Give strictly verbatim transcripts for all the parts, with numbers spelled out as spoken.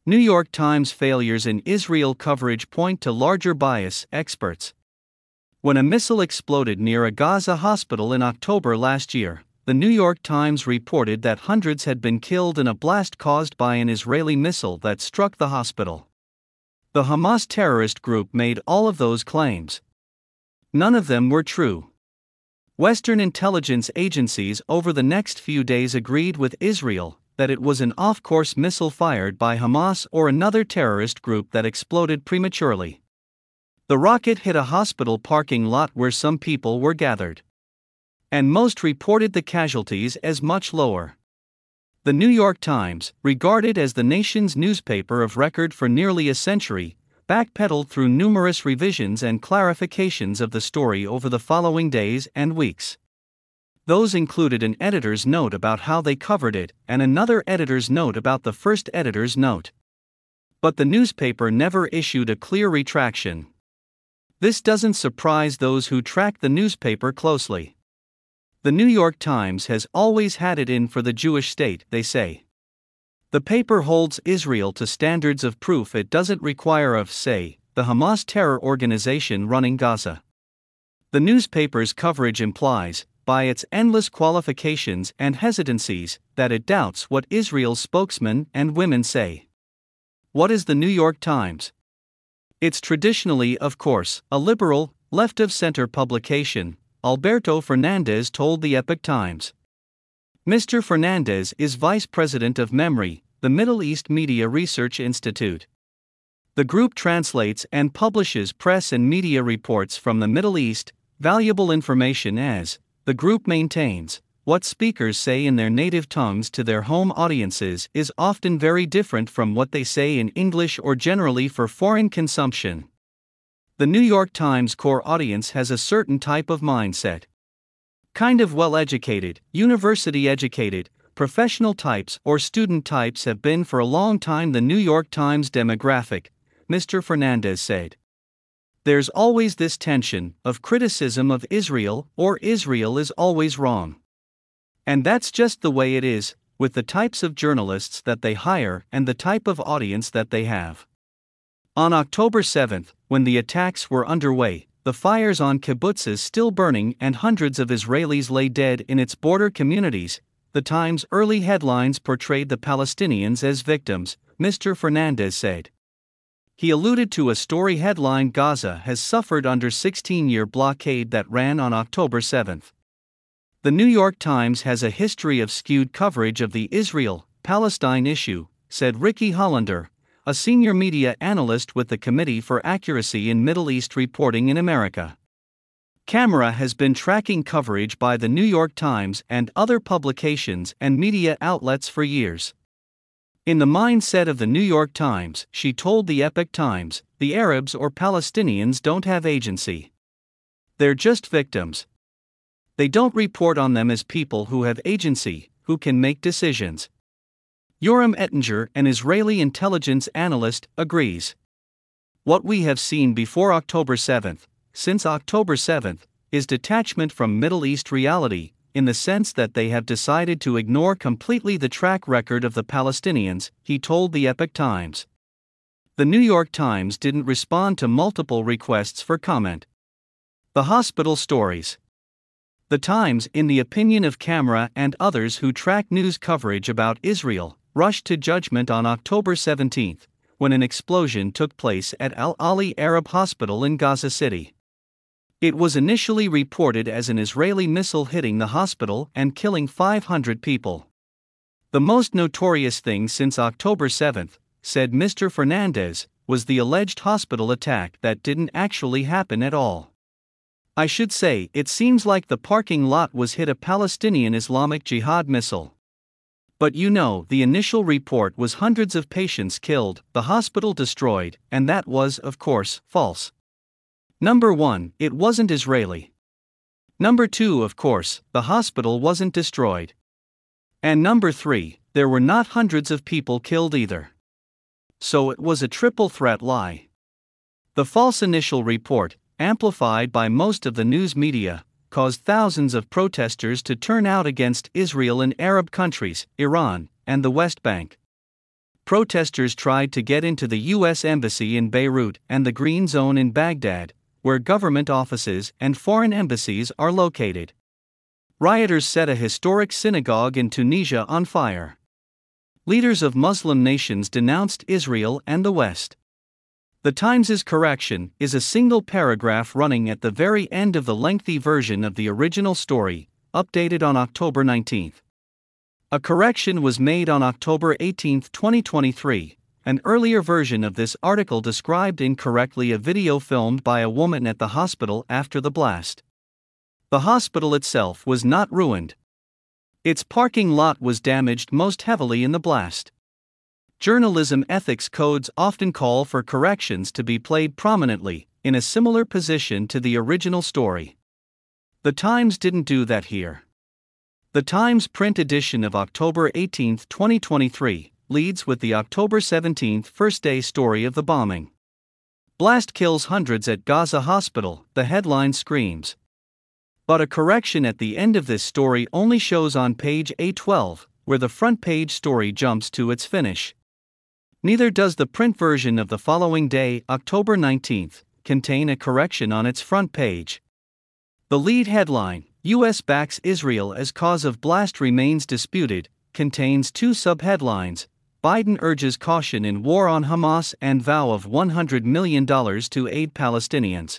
New York Times failures in Israel coverage point to larger bias, experts. When a missile exploded near a Gaza hospital in October last year, the New York Times reported that hundreds had been killed in a blast caused by an Israeli missile that struck the hospital. The Hamas terrorist group made all of those claims. None of them were true. Western intelligence agencies over the next few days agreed with Israel that it was an off-course missile fired by Hamas or another terrorist group that exploded prematurely. The rocket hit a hospital parking lot where some people were gathered. And most reported the casualties as much lower. The New York Times, regarded as the nation's newspaper of record for nearly a century, backpedaled through numerous revisions and clarifications of the story over the following days and weeks. Those included an editor's note about how they covered it and another editor's note about the first editor's note. But the newspaper never issued a clear retraction. This doesn't surprise those who track the newspaper closely. The New York Times has always had it in for the Jewish state, they say. The paper holds Israel to standards of proof it doesn't require of, say, the Hamas terror organization running Gaza. The newspaper's coverage implies, by its endless qualifications and hesitancies, that it doubts what Israel's spokesmen and women say. What is the New York Times? It's traditionally, of course, a liberal, left-of-center publication, Alberto Fernandez told the Epoch Times. Mister Fernandez is vice president of MEMRI, the Middle East Media Research Institute. The group translates and publishes press and media reports from the Middle East, valuable information as, the group maintains, what speakers say in their native tongues to their home audiences is often very different from what they say in English or generally for foreign consumption. The New York Times core audience has a certain type of mindset. Kind of well-educated, university-educated, professional types or student types have been for a long time the New York Times demographic, Mister Fernandez said. There's always this tension of criticism of Israel, or Israel is always wrong. And that's just the way it is, with the types of journalists that they hire and the type of audience that they have. On October seventh, when the attacks were underway, the fires on kibbutzes still burning and hundreds of Israelis lay dead in its border communities, the Times' early headlines portrayed the Palestinians as victims, Mister Fernandez said. He alluded to a story headline Gaza has suffered under sixteen-year blockade that ran on October seventh. The New York Times has a history of skewed coverage of the Israel-Palestine issue, said Ricky Hollander, a senior media analyst with the Committee for Accuracy in Middle East Reporting in America. CAMERA has been tracking coverage by the New York Times and other publications and media outlets for years. In the mindset of the New York Times, she told the Epoch Times, the Arabs or Palestinians don't have agency. They're just victims. They don't report on them as people who have agency, who can make decisions. Yoram Ettinger, an Israeli intelligence analyst, agrees. What we have seen before October seventh, since October seventh, is detachment from Middle East reality, in the sense that they have decided to ignore completely the track record of the Palestinians, he told the Epoch Times. The New York Times didn't respond to multiple requests for comment. The hospital stories. The Times, in the opinion of CAMERA and others who track news coverage about Israel, rushed to judgment on October seventeenth, when an explosion took place at Al Ali Arab Hospital in Gaza City. It was initially reported as an Israeli missile hitting the hospital and killing five hundred people. The most notorious thing since October seventh, said Mister Fernandez, was the alleged hospital attack that didn't actually happen at all. I should say, it seems like the parking lot was hit a Palestinian Islamic Jihad missile. But you know, the initial report was hundreds of patients killed, the hospital destroyed, and that was, of course, false. Number one, it wasn't Israeli. Number two, of course, the hospital wasn't destroyed. And number three, there were not hundreds of people killed either. So it was a triple threat lie. The false initial report, amplified by most of the news media, caused thousands of protesters to turn out against Israel in Arab countries, Iran, and the West Bank. protesters tried to get into the U S Embassy in Beirut and the Green Zone in Baghdad, where government offices and foreign embassies are located. Rioters set a historic synagogue in Tunisia on fire. Leaders of Muslim nations denounced Israel and the West. The Times's correction is a single paragraph running at the very end of the lengthy version of the original story, updated on October nineteenth. A correction was made on October eighteenth, twenty twenty-three. An earlier version of this article described incorrectly a video filmed by a woman at the hospital after the blast. The hospital itself was not ruined. Its parking lot was damaged most heavily in the blast. Journalism ethics codes often call for corrections to be played prominently, in a similar position to the original story. The Times didn't do that here. The Times print edition of October eighteenth, twenty twenty-three, leads with the October seventeenth first-day story of the bombing. Blast kills hundreds at Gaza hospital, the headline screams. But a correction at the end of this story only shows on page A twelve, where the front page story jumps to its finish. Neither does the print version of the following day, October nineteenth, contain a correction on its front page. The lead headline, U S backs Israel as cause of blast remains disputed, contains two subheadlines: Biden urges caution in war on Hamas and vow of one hundred million dollars to aid Palestinians.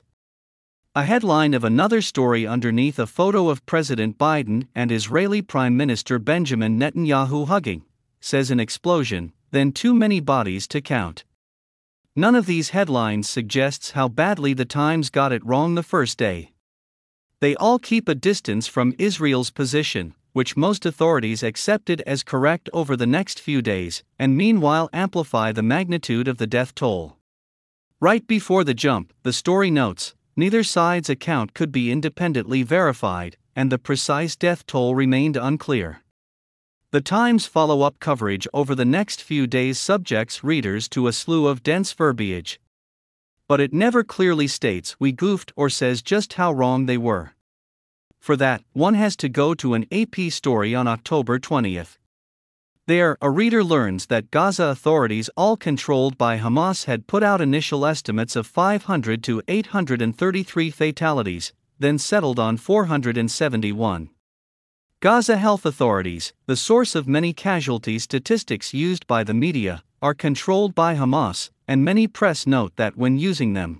A headline of another story underneath a photo of President Biden and Israeli Prime Minister Benjamin Netanyahu hugging, says an explosion, then too many bodies to count. None of these headlines suggests how badly the Times got it wrong the first day. They all keep a distance from Israel's position, which most authorities accepted as correct over the next few days, and meanwhile amplify the magnitude of the death toll. Right before the jump, the story notes, neither side's account could be independently verified, and the precise death toll remained unclear. The Times' follow-up coverage over the next few days subjects readers to a slew of dense verbiage. But it never clearly states we goofed or says just how wrong they were. For that, one has to go to an A P story on October twentieth. There, a reader learns that Gaza authorities, all controlled by Hamas, had put out initial estimates of five hundred to eight hundred thirty-three fatalities, then settled on four hundred seventy-one. Gaza health authorities, the source of many casualty statistics used by the media, are controlled by Hamas, and many press note that when using them.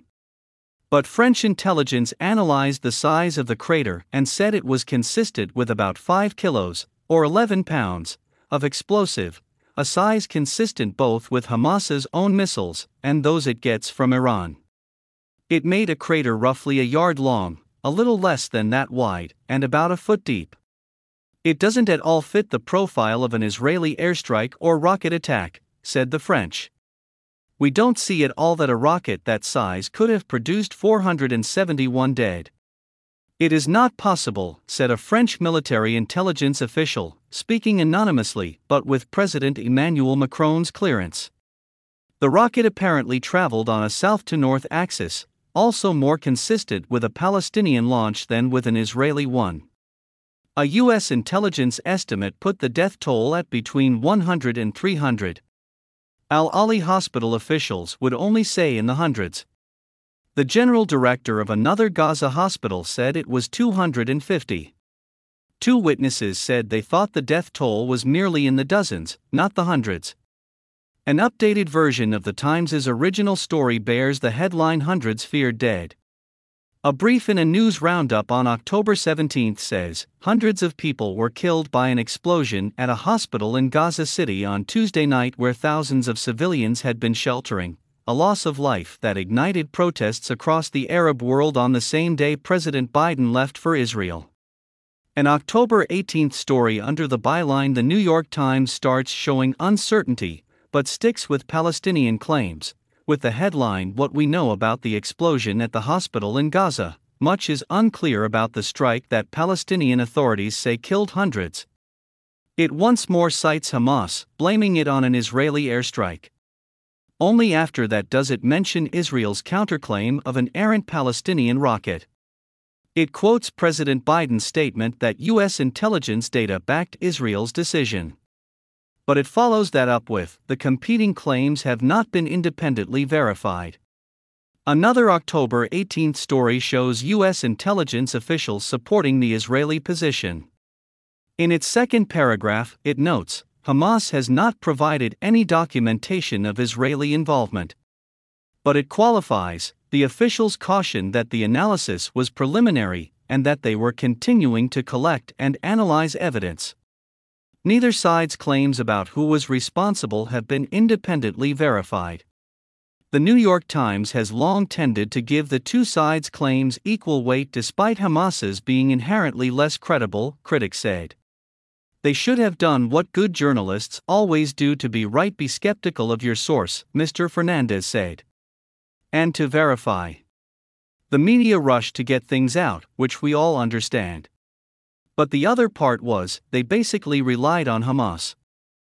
But French intelligence analyzed the size of the crater and said it was consistent with about five kilos, or eleven pounds, of explosive, a size consistent both with Hamas's own missiles and those it gets from Iran. It made a crater roughly a yard long, a little less than that wide, and about a foot deep. It doesn't at all fit the profile of an Israeli airstrike or rocket attack, said the French. We don't see at all that a rocket that size could have produced four hundred seventy-one dead. It is not possible, said a French military intelligence official, speaking anonymously but with President Emmanuel Macron's clearance. The rocket apparently traveled on a south-to-north axis, also more consistent with a Palestinian launch than with an Israeli one. A U S intelligence estimate put the death toll at between one hundred and three hundred. Al-Ali hospital officials would only say in the hundreds. The general director of another Gaza hospital said it was two hundred fifty. Two witnesses said they thought the death toll was merely in the dozens, not the hundreds. An updated version of the Times' original story bears the headline "Hundreds Feared Dead." A brief in a news roundup on October seventeenth says, hundreds of people were killed by an explosion at a hospital in Gaza City on Tuesday night where thousands of civilians had been sheltering, a loss of life that ignited protests across the Arab world on the same day President Biden left for Israel. An October eighteenth story under the byline The New York Times starts showing uncertainty, but sticks with Palestinian claims. With the headline "What We Know About the Explosion at the Hospital in Gaza, Much is Unclear About the Strike That Palestinian Authorities Say Killed Hundreds." It once more cites Hamas, blaming it on an Israeli airstrike. Only after that does it mention Israel's counterclaim of an errant Palestinian rocket. It quotes President Biden's statement that U S intelligence data backed Israel's decision. But it follows that up with, the competing claims have not been independently verified. Another October eighteenth story shows U S intelligence officials supporting the Israeli position. In its second paragraph, it notes, Hamas has not provided any documentation of Israeli involvement. But it qualifies, the officials cautioned that the analysis was preliminary and that they were continuing to collect and analyze evidence. Neither side's claims about who was responsible have been independently verified. The New York Times has long tended to give the two sides' claims equal weight despite Hamas's being inherently less credible, critics said. They should have done what good journalists always do: to be right, be skeptical of your source, Mister Fernandez said. And to verify. The media rushed to get things out, which we all understand. But the other part was, they basically relied on Hamas.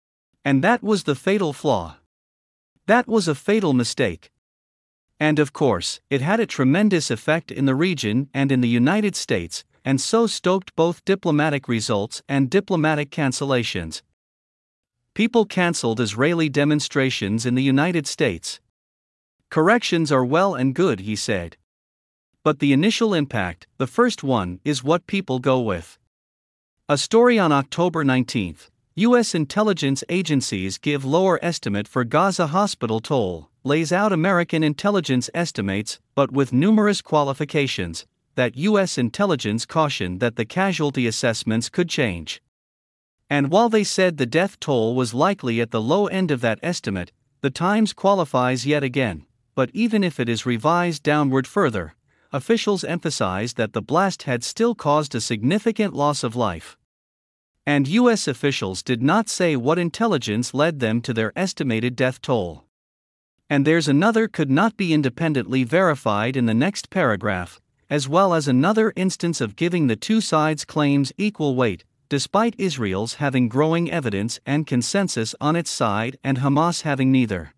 And that was the fatal flaw. That was a fatal mistake. And of course, it had a tremendous effect in the region and in the United States, and so stoked both diplomatic results and diplomatic cancellations. People cancelled Israeli demonstrations in the United States. Corrections are well and good, he said. But the initial impact, the first one, is what people go with. A story on October nineteenth. U S intelligence agencies give lower estimate for Gaza hospital toll, lays out American intelligence estimates, but with numerous qualifications, that U S intelligence cautioned that the casualty assessments could change. And while they said the death toll was likely at the low end of that estimate, the Times qualifies yet again, but even if it is revised downward further, officials emphasize that the blast had still caused a significant loss of life. And U S officials did not say what intelligence led them to their estimated death toll. And there's another could not be independently verified in the next paragraph, as well as another instance of giving the two sides' claims equal weight, despite Israel's having growing evidence and consensus on its side and Hamas having neither.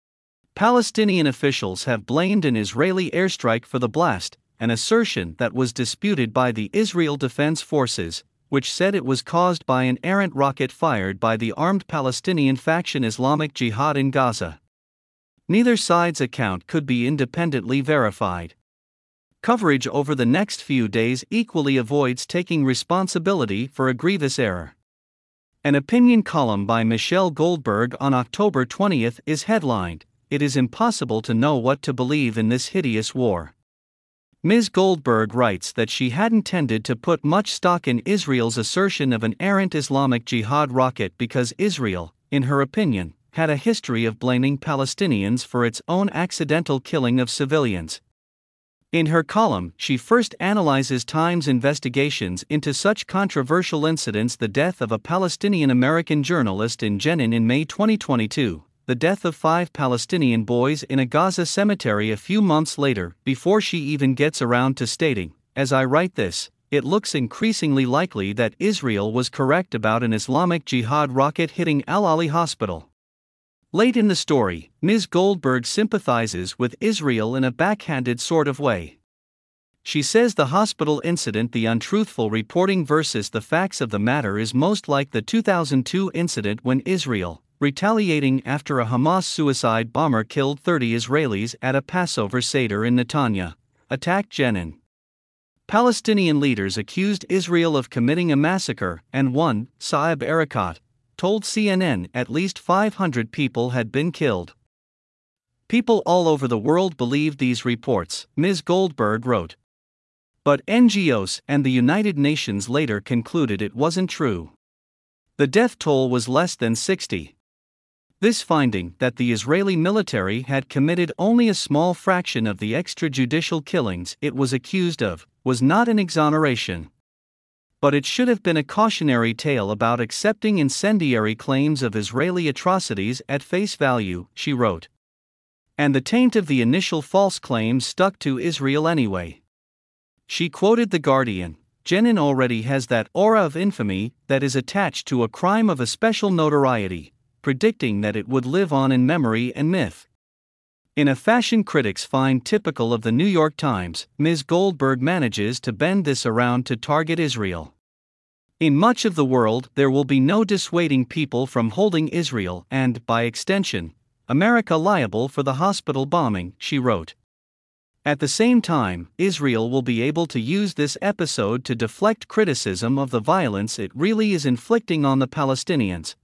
Palestinian officials have blamed an Israeli airstrike for the blast, an assertion that was disputed by the Israel Defense Forces, which said it was caused by an errant rocket fired by the armed Palestinian faction Islamic Jihad in Gaza. Neither side's account could be independently verified. Coverage over the next few days equally avoids taking responsibility for a grievous error. An opinion column by Michelle Goldberg on October twentieth is headlined, "It is impossible to know what to believe in this hideous war." Miz Goldberg writes that she hadn't tended to put much stock in Israel's assertion of an errant Islamic Jihad rocket because Israel, in her opinion, had a history of blaming Palestinians for its own accidental killing of civilians. In her column, she first analyzes Times investigations into such controversial incidents: the death of a Palestinian-American journalist in Jenin in May twenty twenty-two. The death of five Palestinian boys in a Gaza cemetery a few months later, before she even gets around to stating, "As I write this, it looks increasingly likely that Israel was correct about an Islamic Jihad rocket hitting Al Ali Hospital." Late in the story, Miz Goldberg sympathizes with Israel in a backhanded sort of way. She says the hospital incident, the untruthful reporting versus the facts of the matter, is most like the two thousand two incident when Israel, retaliating after a Hamas suicide bomber killed thirty Israelis at a Passover Seder in Netanya, attacked Jenin. Palestinian leaders accused Israel of committing a massacre, and one, Saeb Erekat, told C N N at least five hundred people had been killed. People all over the world believed these reports, Miz Goldberg wrote. But N G Os and the United Nations later concluded it wasn't true. The death toll was less than sixty. This finding, that the Israeli military had committed only a small fraction of the extrajudicial killings it was accused of, was not an exoneration. But it should have been a cautionary tale about accepting incendiary claims of Israeli atrocities at face value, she wrote. And the taint of the initial false claims stuck to Israel anyway. She quoted The Guardian, "Jenin already has that aura of infamy that is attached to a crime of a special notoriety, predicting that it would live on in memory and myth." In a fashion critics find typical of the New York Times, Miz Goldberg manages to bend this around to target Israel. In much of the world, there will be no dissuading people from holding Israel and, by extension, America liable for the hospital bombing, she wrote. At the same time, Israel will be able to use this episode to deflect criticism of the violence it really is inflicting on the Palestinians.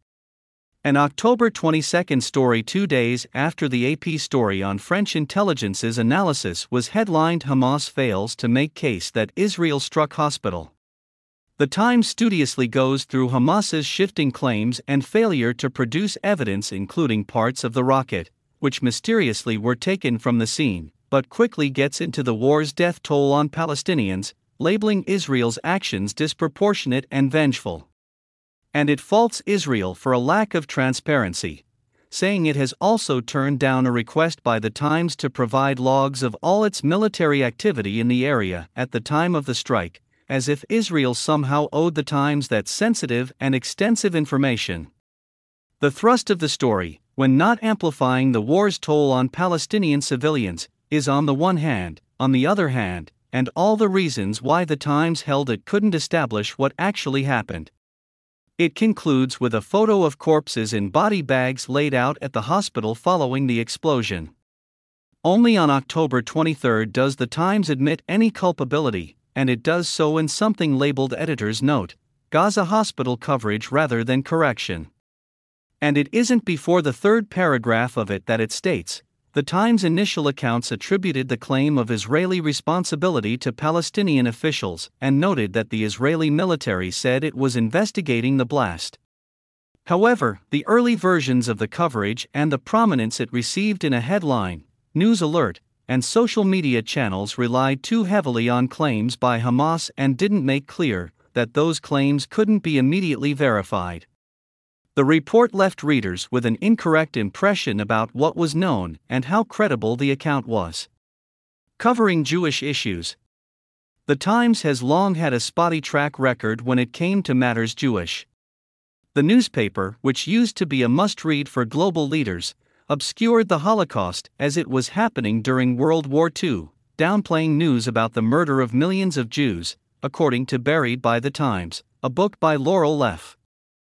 An October twenty-second story two days after the A P story on French intelligence's analysis was headlined "Hamas fails to make case that Israel struck hospital." The Times studiously goes through Hamas's shifting claims and failure to produce evidence, including parts of the rocket, which mysteriously were taken from the scene, but quickly gets into the war's death toll on Palestinians, labeling Israel's actions disproportionate and vengeful. And it faults Israel for a lack of transparency, saying it has also turned down a request by the Times to provide logs of all its military activity in the area at the time of the strike, as if Israel somehow owed the Times that sensitive and extensive information. The thrust of the story, when not amplifying the war's toll on Palestinian civilians, is on the one hand, on the other hand, and all the reasons why the Times held it couldn't establish what actually happened. It concludes with a photo of corpses in body bags laid out at the hospital following the explosion. Only on October twenty-third does the Times admit any culpability, and it does so in something labeled Editor's Note, Gaza Hospital Coverage rather than Correction. And it isn't before the third paragraph of it that it states, the Times' initial accounts attributed the claim of Israeli responsibility to Palestinian officials and noted that the Israeli military said it was investigating the blast. However, the early versions of the coverage and the prominence it received in a headline, news alert, and social media channels relied too heavily on claims by Hamas and didn't make clear that those claims couldn't be immediately verified. The report left readers with an incorrect impression about what was known and how credible the account was. Covering Jewish issues. The Times has long had a spotty track record when it came to matters Jewish. The newspaper, which used to be a must-read for global leaders, obscured the Holocaust as it was happening during World War Two, downplaying news about the murder of millions of Jews, according to Buried by the Times, a book by Laurel Leff.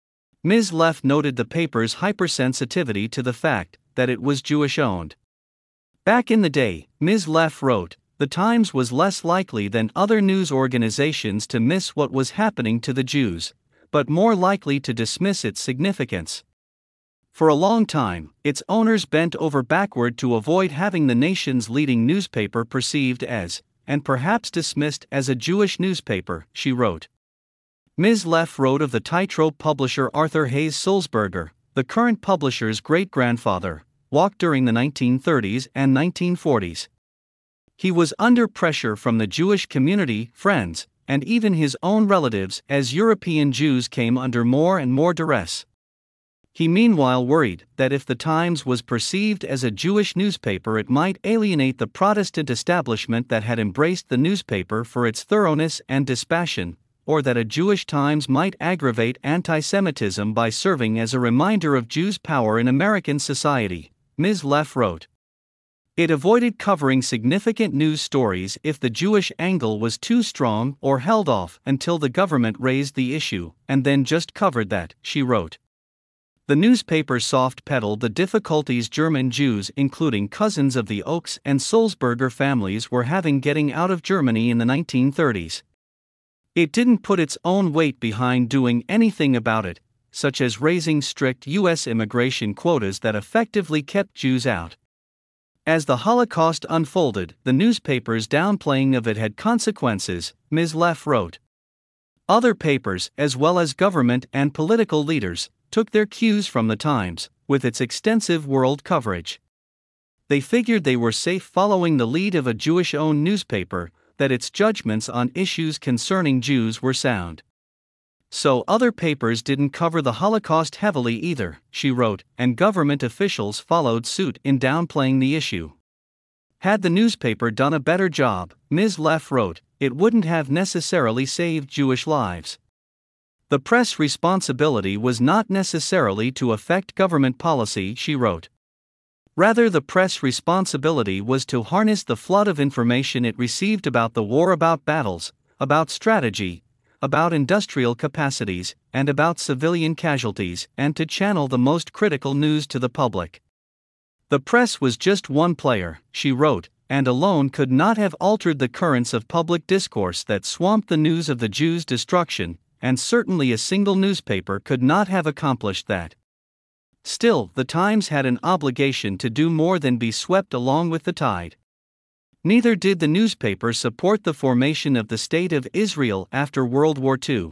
Miz Leff noted the paper's hypersensitivity to the fact that it was Jewish-owned. Back in the day, Miz Leff wrote, the Times was less likely than other news organizations to miss what was happening to the Jews, but more likely to dismiss its significance. For a long time, its owners bent over backward to avoid having the nation's leading newspaper perceived as, and perhaps dismissed as a Jewish newspaper, she wrote. Miz Leff wrote of the tightrope publisher Arthur Hayes Sulzberger, the current publisher's great-grandfather, walked during the nineteen thirties and nineteen forties. He was under pressure from the Jewish community, friends, and even his own relatives as European Jews came under more and more duress. He meanwhile worried that if the Times was perceived as a Jewish newspaper it might alienate the Protestant establishment that had embraced the newspaper for its thoroughness and dispassion, or that a Jewish Times might aggravate anti-Semitism by serving as a reminder of Jews' power in American society, Miz Leff wrote. It avoided covering significant news stories if the Jewish angle was too strong or held off until the government raised the issue, and then just covered that, she wrote. The newspaper soft-pedaled the difficulties German Jews, including cousins of the Oaks and Sulzberger families, were having getting out of Germany in the nineteen thirties. It didn't put its own weight behind doing anything about it, such as raising strict U S immigration quotas that effectively kept Jews out. As the Holocaust unfolded, the newspaper's downplaying of it had consequences, Miz Leff wrote. Other papers, as well as government and political leaders, took their cues from the Times, with its extensive world coverage. They figured they were safe following the lead of a Jewish-owned newspaper, that its judgments on issues concerning Jews were sound. So other papers didn't cover the Holocaust heavily either, she wrote, and government officials followed suit in downplaying the issue. Had the newspaper done a better job, Miz Leff wrote, it wouldn't have necessarily saved Jewish lives. The press responsibility was not necessarily to affect government policy, she wrote. Rather, the press responsibility was to harness the flood of information it received about the war, about battles, about strategy, about industrial capacities, and about civilian casualties, and to channel the most critical news to the public. The press was just one player, she wrote, and alone could not have altered the currents of public discourse that swamped the news of the Jews' destruction, and certainly a single newspaper could not have accomplished that. Still, the Times had an obligation to do more than be swept along with the tide. Neither did the newspaper support the formation of the State of Israel after World War Two.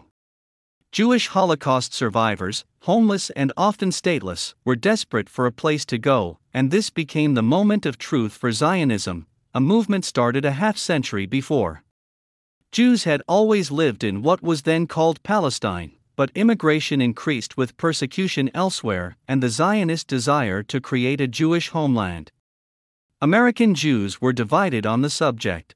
Jewish Holocaust survivors, homeless and often stateless, were desperate for a place to go, and this became the moment of truth for Zionism, a movement started a half-century before. Jews had always lived in what was then called Palestine, but immigration increased with persecution elsewhere and the Zionist desire to create a Jewish homeland. American Jews were divided on the subject.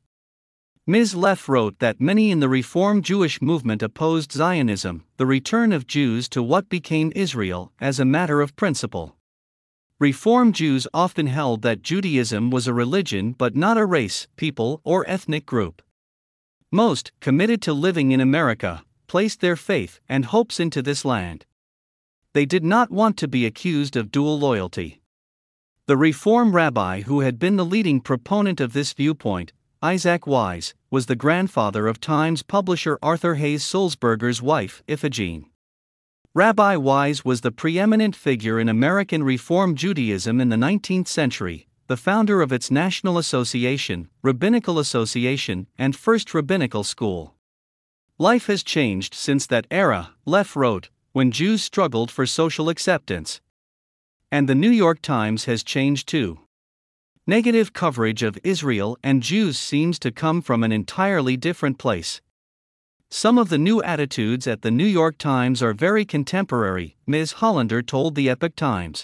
Miz Leff wrote that many in the Reform Jewish movement opposed Zionism, the return of Jews to what became Israel, as a matter of principle. Reform Jews often held that Judaism was a religion but not a race, people, or ethnic group. Most, committed to living in America, placed their faith and hopes into this land. They did not want to be accused of dual loyalty. The Reform rabbi who had been the leading proponent of this viewpoint, Isaac Wise, was the grandfather of Times publisher Arthur Hayes Sulzberger's wife, Iphigene. Rabbi Wise was the preeminent figure in American Reform Judaism in the nineteenth century, the founder of its National Association, Rabbinical Association, and First Rabbinical School. Life has changed since that era, Leff wrote, when Jews struggled for social acceptance. And the New York Times has changed too. Negative coverage of Israel and Jews seems to come from an entirely different place. Some of the new attitudes at the New York Times are very contemporary, Miz Hollander told the Epoch Times.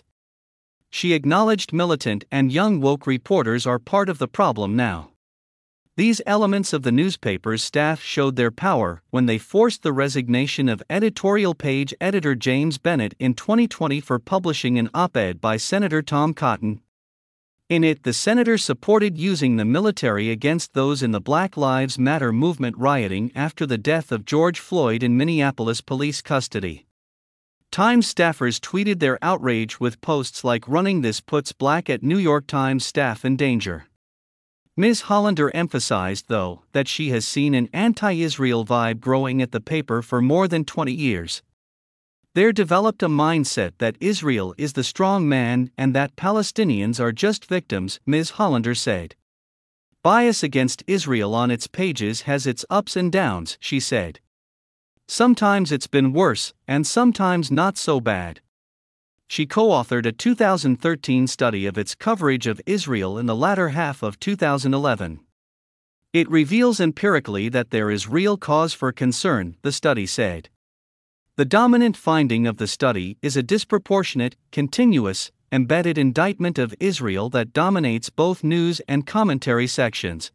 She acknowledged militant and young woke reporters are part of the problem now. These elements of the newspaper's staff showed their power when they forced the resignation of editorial page editor James Bennett in twenty twenty for publishing an op-ed by Senator Tom Cotton. In it, the senator supported using the military against those in the Black Lives Matter movement rioting after the death of George Floyd in Minneapolis police custody. Times staffers tweeted their outrage with posts like "Running this puts Black at New York Times staff in danger." Miz Hollander emphasized, though, that she has seen an anti-Israel vibe growing at the paper for more than twenty years. There developed a mindset that Israel is the strong man and that Palestinians are just victims, Miz Hollander said. Bias against Israel on its pages has its ups and downs, she said. Sometimes it's been worse, and sometimes not so bad. She co-authored a two thousand thirteen study of its coverage of Israel in the latter half of two thousand eleven. It reveals empirically that there is real cause for concern, the study said. The dominant finding of the study is a disproportionate, continuous, embedded indictment of Israel that dominates both news and commentary sections.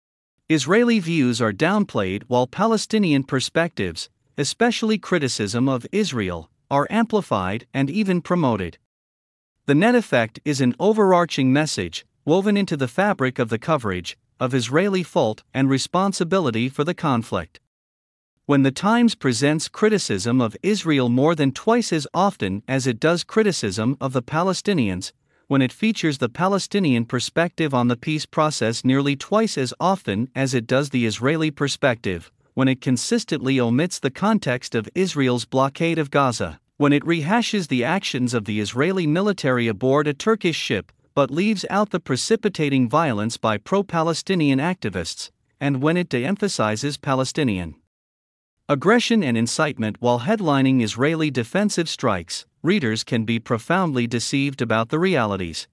Israeli views are downplayed while Palestinian perspectives, especially criticism of Israel, are amplified and even promoted. The net effect is an overarching message, woven into the fabric of the coverage, of Israeli fault and responsibility for the conflict. When the Times presents criticism of Israel more than twice as often as it does criticism of the Palestinians, when it features the Palestinian perspective on the peace process nearly twice as often as it does the Israeli perspective, when it consistently omits the context of Israel's blockade of Gaza, when it rehashes the actions of the Israeli military aboard a Turkish ship, but leaves out the precipitating violence by pro-Palestinian activists, and when it de-emphasizes Palestinian aggression and incitement while headlining Israeli defensive strikes, readers can be profoundly deceived about the realities.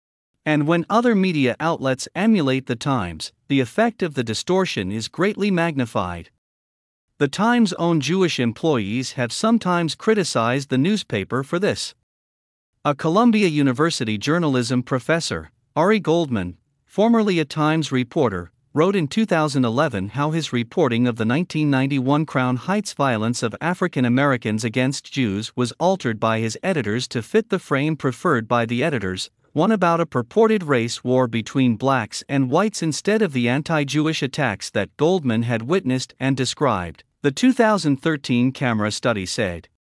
And when other media outlets emulate the Times, the effect of the distortion is greatly magnified. The Times' own Jewish employees have sometimes criticized the newspaper for this. A Columbia University journalism professor, Ari Goldman, formerly a Times reporter, wrote in two thousand eleven how his reporting of the nineteen ninety-one Crown Heights violence of African Americans against Jews was altered by his editors to fit the frame preferred by the editors, one about a purported race war between blacks and whites instead of the anti-Jewish attacks that Goldman had witnessed and described. The two thousand thirteen camera study said.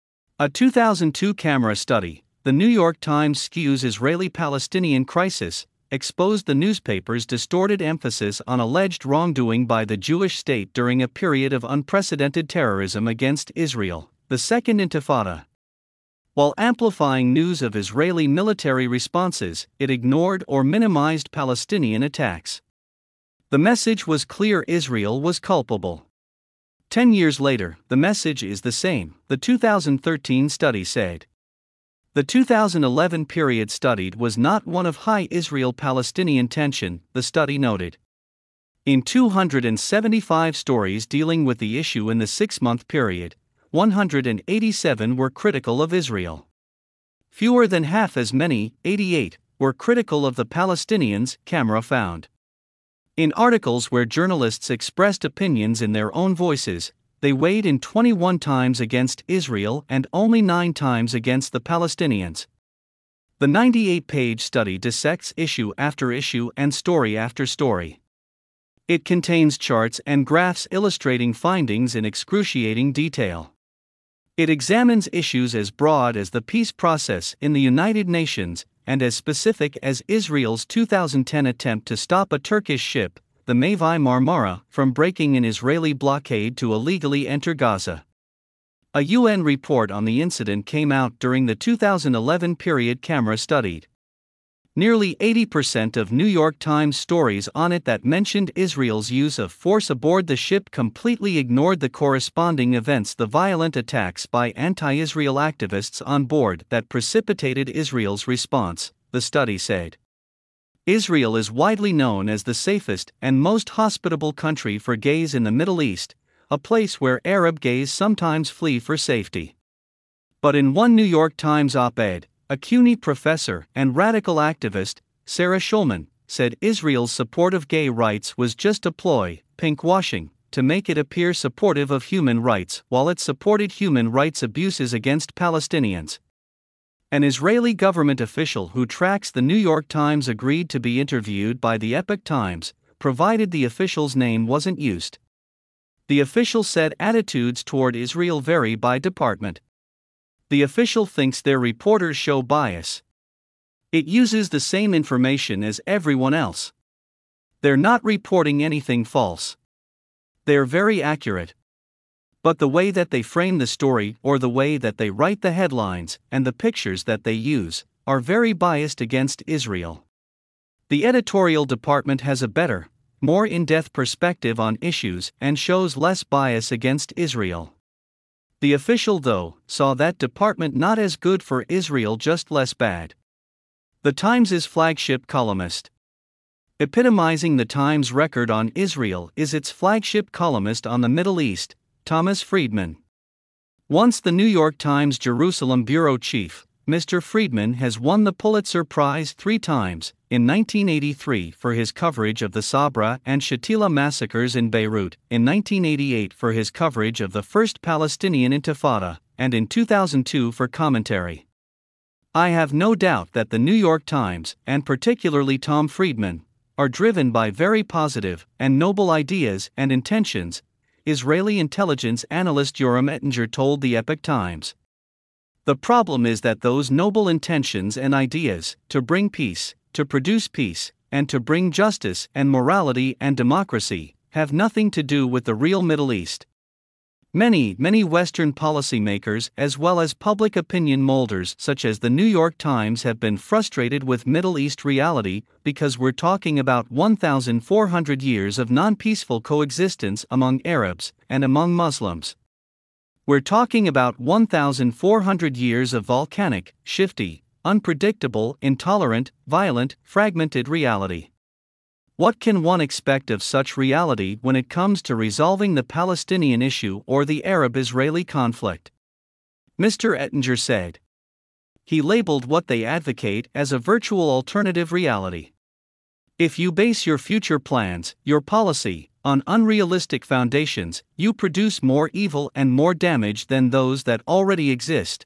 A two thousand two camera study, The New York Times skews Israeli-Palestinian crisis, exposed the newspaper's distorted emphasis on alleged wrongdoing by the Jewish state during a period of unprecedented terrorism against Israel, the Second Intifada. While amplifying news of Israeli military responses, it ignored or minimized Palestinian attacks. The message was clear: Israel was culpable. Ten years later, the message is the same, the two thousand thirteen study said. The two thousand eleven period studied was not one of high Israel-Palestinian tension, the study noted. In two hundred seventy-five stories dealing with the issue in the six-month period, one hundred eighty-seven were critical of Israel. Fewer than half as many, eighty-eight, were critical of the Palestinians, camera found. In articles where journalists expressed opinions in their own voices, they weighed in twenty-one times against Israel and only nine times against the Palestinians. The ninety-eight page study dissects issue after issue and story after story. It contains charts and graphs illustrating findings in excruciating detail. It examines issues as broad as the peace process in the United Nations and as specific as Israel's two thousand ten attempt to stop a Turkish ship, the Mavi Marmara, from breaking an Israeli blockade to illegally enter Gaza. A U N report on the incident came out during the two thousand eleven period camera studied. Nearly eighty percent of New York Times stories on it that mentioned Israel's use of force aboard the ship completely ignored the corresponding events, the violent attacks by anti-Israel activists on board that precipitated Israel's response, the study said. Israel is widely known as the safest and most hospitable country for gays in the Middle East, a place where Arab gays sometimes flee for safety. But in one New York Times op-ed, a C U N Y professor and radical activist, Sarah Schulman, said Israel's support of gay rights was just a ploy, pinkwashing, to make it appear supportive of human rights while it supported human rights abuses against Palestinians. An Israeli government official who tracks the New York Times agreed to be interviewed by the Epoch Times, provided the official's name wasn't used. The official said attitudes toward Israel vary by department. The official thinks their reporters show bias. It uses the same information as everyone else. They're not reporting anything false. They're very accurate. But the way that they frame the story, or the way that they write the headlines, and the pictures that they use, are very biased against Israel. The editorial department has a better, more in-depth perspective on issues and shows less bias against Israel. The official, though, saw that department not as good for Israel, just less bad. The Times' flagship columnist. Epitomizing the Times' record on Israel is its flagship columnist on the Middle East, Thomas Friedman. Once the New York Times Jerusalem bureau chief, Mister Friedman has won the Pulitzer Prize three times, in nineteen eighty-three for his coverage of the Sabra and Shatila massacres in Beirut, in nineteen eighty-eight for his coverage of the First Palestinian Intifada, and in two thousand two for commentary. I have no doubt that the New York Times, and particularly Tom Friedman, are driven by very positive and noble ideas and intentions, Israeli intelligence analyst Yoram Ettinger told the Epoch Times. The problem is that those noble intentions and ideas, to bring peace, to produce peace, and to bring justice and morality and democracy, have nothing to do with the real Middle East. Many, many Western policymakers as well as public opinion molders such as the New York Times have been frustrated with Middle East reality because we're talking about fourteen hundred years of non-peaceful coexistence among Arabs and among Muslims. We're talking about fourteen hundred years of volcanic, shifty, unpredictable, intolerant, violent, fragmented reality. What can one expect of such reality when it comes to resolving the Palestinian issue or the Arab-Israeli conflict? Mister Ettinger said. He labeled what they advocate as a virtual alternative reality. If you base your future plans, your policy, on unrealistic foundations, you produce more evil and more damage than those that already exist.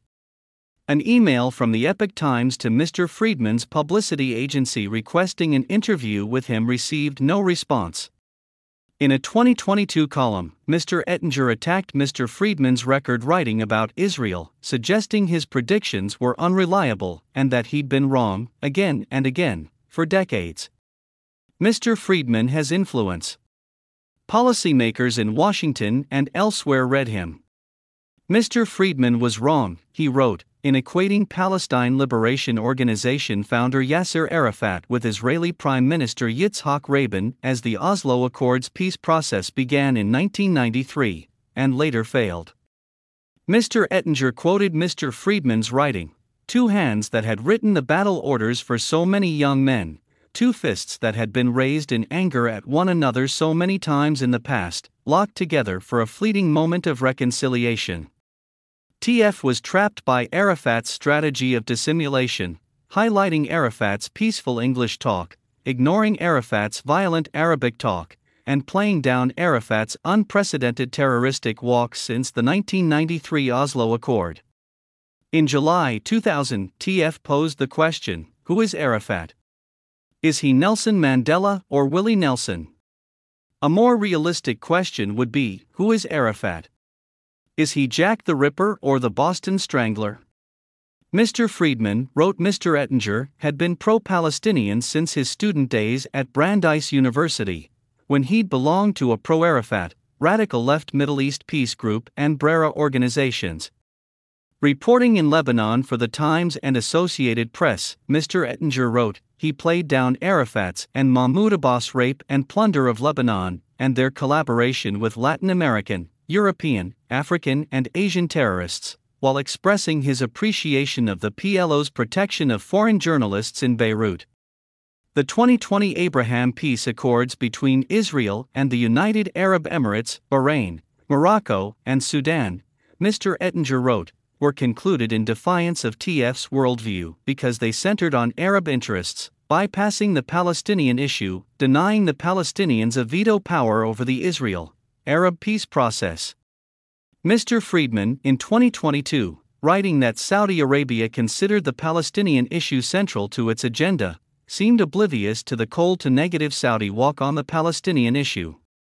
An email from the Epoch Times to Mister Friedman's publicity agency requesting an interview with him received no response. In a twenty twenty-two column, Mister Ettinger attacked Mister Friedman's record writing about Israel, suggesting his predictions were unreliable and that he'd been wrong, again and again, for decades. Mister Friedman has influence. Policymakers in Washington and elsewhere read him. Mister Friedman was wrong, he wrote, in equating Palestine Liberation Organization founder Yasser Arafat with Israeli Prime Minister Yitzhak Rabin as the Oslo Accords peace process began in nineteen ninety-three, and later failed. Mister Ettinger quoted Mister Friedman's writing, "Two hands that had written the battle orders for so many young men, two fists that had been raised in anger at one another so many times in the past, locked together for a fleeting moment of reconciliation." T F was trapped by Arafat's strategy of dissimulation, highlighting Arafat's peaceful English talk, ignoring Arafat's violent Arabic talk, and playing down Arafat's unprecedented terroristic walk since the nineteen ninety-three Oslo Accord. In July two thousand, T F posed the question, who is Arafat? Is he Nelson Mandela or Willie Nelson? A more realistic question would be, who is Arafat? Is he Jack the Ripper or the Boston Strangler? Mister Friedman, wrote Mister Ettinger, had been pro-Palestinian since his student days at Brandeis University, when he'd belonged to a pro-Arafat, radical left Middle East peace group and Brera organizations. Reporting in Lebanon for the Times and Associated Press, Mister Ettinger wrote, he played down Arafat's and Mahmoud Abbas' rape and plunder of Lebanon, and their collaboration with Latin American, European, African and Asian terrorists, while expressing his appreciation of the P L O's protection of foreign journalists in Beirut. The twenty twenty Abraham Peace Accords between Israel and the United Arab Emirates, Bahrain, Morocco, and Sudan, Mister Ettinger wrote, were concluded in defiance of T F's worldview because they centered on Arab interests, bypassing the Palestinian issue, denying the Palestinians a veto power over the Israel-Arab peace process. Mister Friedman, in twenty twenty-two, writing that Saudi Arabia considered the Palestinian issue central to its agenda, seemed oblivious to the cold-to-negative Saudi walk on the Palestinian issue.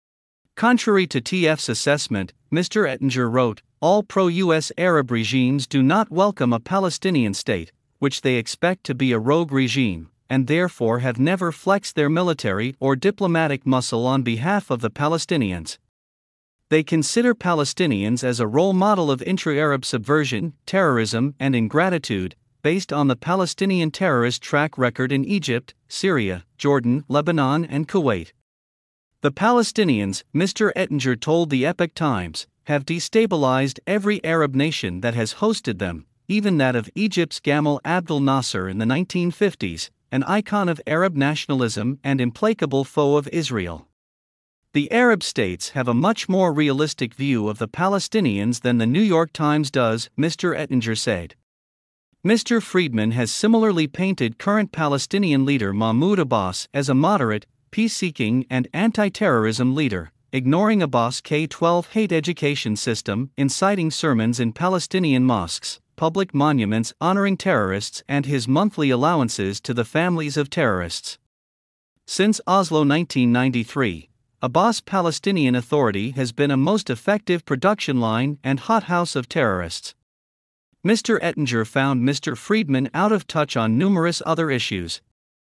Contrary to T F's assessment, Mister Ettinger wrote, all pro-U S Arab regimes do not welcome a Palestinian state, which they expect to be a rogue regime, and therefore have never flexed their military or diplomatic muscle on behalf of the Palestinians. They consider Palestinians as a role model of intra-Arab subversion, terrorism, and ingratitude, based on the Palestinian terrorist track record in Egypt, Syria, Jordan, Lebanon, and Kuwait. The Palestinians, Mister Ettinger told the Epoch Times, have destabilized every Arab nation that has hosted them, even that of Egypt's Gamal Abdel Nasser in the nineteen fifties, an icon of Arab nationalism and implacable foe of Israel. The Arab states have a much more realistic view of the Palestinians than the New York Times does, Mister Ettinger said. Mister Friedman has similarly painted current Palestinian leader Mahmoud Abbas as a moderate, peace-seeking and anti-terrorism leader, ignoring Abbas' K twelve hate education system, inciting sermons in Palestinian mosques, public monuments honoring terrorists and his monthly allowances to the families of terrorists. Since Oslo nineteen ninety-three, Abbas' Palestinian Authority has been a most effective production line and hothouse of terrorists. Mister Ettinger found Mister Friedman out of touch on numerous other issues.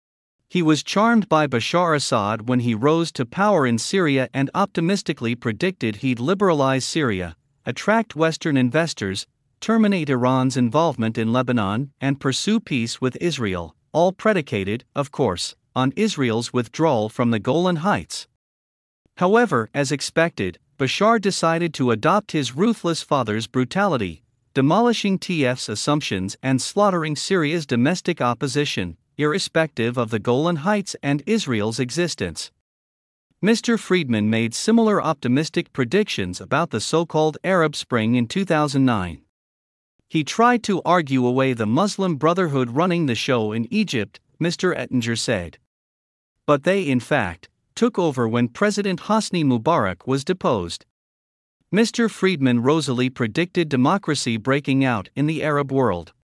He was charmed by Bashar Assad when he rose to power in Syria and optimistically predicted he'd liberalize Syria, attract Western investors, terminate Iran's involvement in Lebanon, and pursue peace with Israel, all predicated, of course, on Israel's withdrawal from the Golan Heights. However, as expected, Bashar decided to adopt his ruthless father's brutality, demolishing T F's assumptions and slaughtering Syria's domestic opposition, irrespective of the Golan Heights and Israel's existence. Mister Friedman made similar optimistic predictions about the so-called Arab Spring in two thousand nine. He tried to argue away the Muslim Brotherhood running the show in Egypt, Mister Ettinger said. But they, in fact, took over when President Hosni Mubarak was deposed. Mister Friedman rosily predicted democracy breaking out in the Arab world.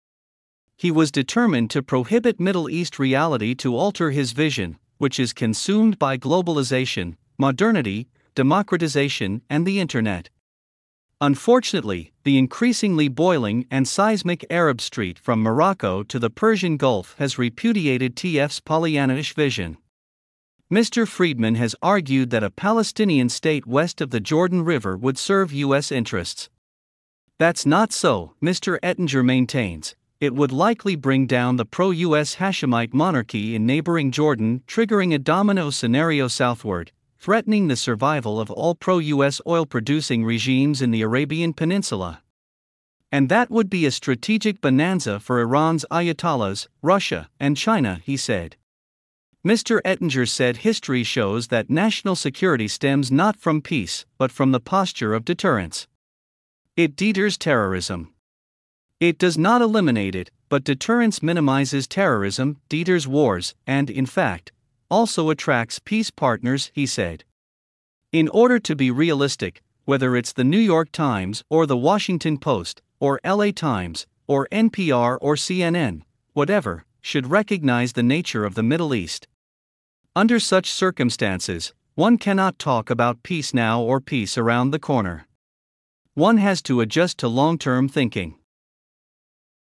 He was determined to prohibit Middle East reality to alter his vision, which is consumed by globalization, modernity, democratization, and the Internet. Unfortunately, the increasingly boiling and seismic Arab Street from Morocco to the Persian Gulf has repudiated T F's Pollyannish vision. Mister Friedman has argued that a Palestinian state west of the Jordan River would serve U S interests. That's not so, Mister Ettinger maintains. It would likely bring down the pro-U S Hashemite monarchy in neighboring Jordan, triggering a domino scenario southward, threatening the survival of all pro-U S oil-producing regimes in the Arabian Peninsula. And that would be a strategic bonanza for Iran's Ayatollahs, Russia, and China, he said. Mister Ettinger said history shows that national security stems not from peace, but from the posture of deterrence. It deters terrorism. It does not eliminate it, but deterrence minimizes terrorism, deters wars, and, in fact, also attracts peace partners, he said. In order to be realistic, whether it's the New York Times or the Washington Post, or L A Times, or N P R or C N N, whatever, should recognize the nature of the Middle East. Under such circumstances, one cannot talk about peace now or peace around the corner. One has to adjust to long-term thinking.